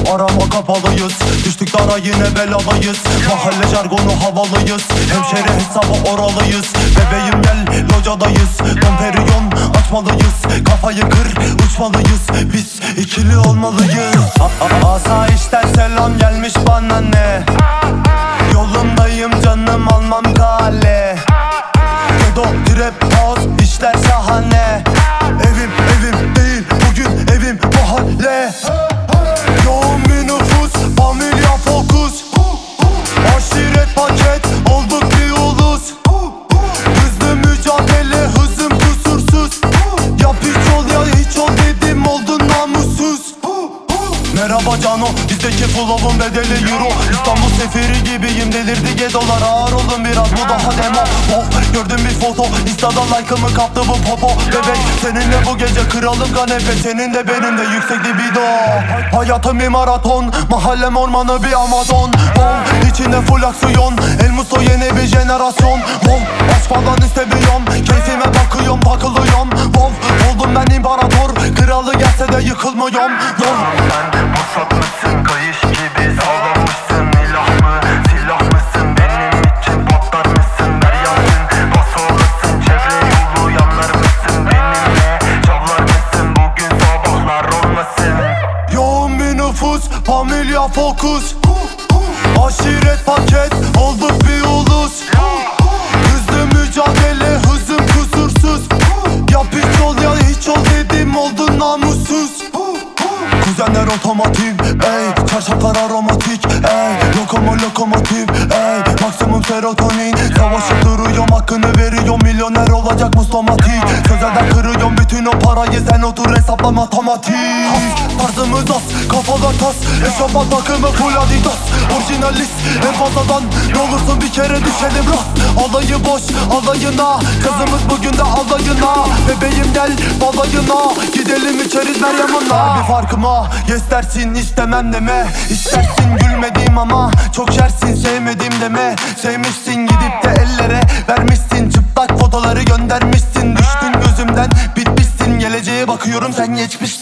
arama kapalıyız. Düştük dara yine belalıyız. Mahalle jargonu havalıyız. Hemşeri hesabı oralıyız. Bebeğim gel locadayız. Don Perignon açmalıyız. Kafayı kır uçmalıyız. Biz ikili olmalıyız. Asayişten selam gelmiş bana ne? Yolumdayım canım almam kale. Gedo trap house işler şahane. Evim değil bugün evim mahalle. Yoğun bir nüfus familya fokus. Aşiret paket olduk bir ulus. Hızlı mücadele hızım kusursuz. Yap hiç ol ya hiç ol dedim oldun namussuz. Merhaba Cano, bizdeki flow'un bedeli euro. İstanbul seferi gibiyim, delirdi gedolar. Ağır olun biraz, bu daha demo. Oh, gördüm bir foto, Insta'dan like'ımı kaptı bu popo. Bebek, seninle bu gece kralım kanepe. Senin de benim de yüksek libido. Hayatım bir maraton, mahallem ormanı bir Amazon. Oh, içinde full aksiyon, El Musto yeni bir jenerasyon. Oh, aşk falan istemiyorum, keyfime bakıyorum takılıyorum. Oh, oldum ben imparator, kralı gelse de yıkılmıyorum. Sen pusat mısın, kayış gibi sağlamışsın. İlah mı, silah mısın, benim için patlar mısın? Ver yansın, bas olasın, çevre yolu yanlar mısın? Benimle çavlar mısın, bugün sabahlar olmasın? Yoğun bir nüfus, familya fokus. Aşiret paket, olduk bir ulus. Hızlı mücadele, hızım kusursuz. Yap hiç ol ya hiç ol dedim oldun namussuz. Kuzenler otomatik, ey çarşaflar aromatik, ey lokomotiv, ey maksimum serotonin. Savaşıp duruyorum hakkını veriyorum, milyoner olacak muslamatik. Sözelden kırıyorum bütün o parayı, sen otur hesapla matematik. Tarzımız az, kafalar tas, eşofman takımı full adidas. Orijinalist en fazladan, ne olursun bir kere düşelim rast. Alayı boş alayına, kızımız bugün de alayına. Bebeğim gel balayına, gidelim içeriz ver yanına. Bir farkıma yes dersin istemem deme. İstersin gülmediğim ama çok şersin sevmedim deme. Sevmişsin gidip de ellere vermişsin, çıplak fotoları göndermişsin. Düştün gözümden bitmişsin, geleceğe bakıyorum sen geçmişsin.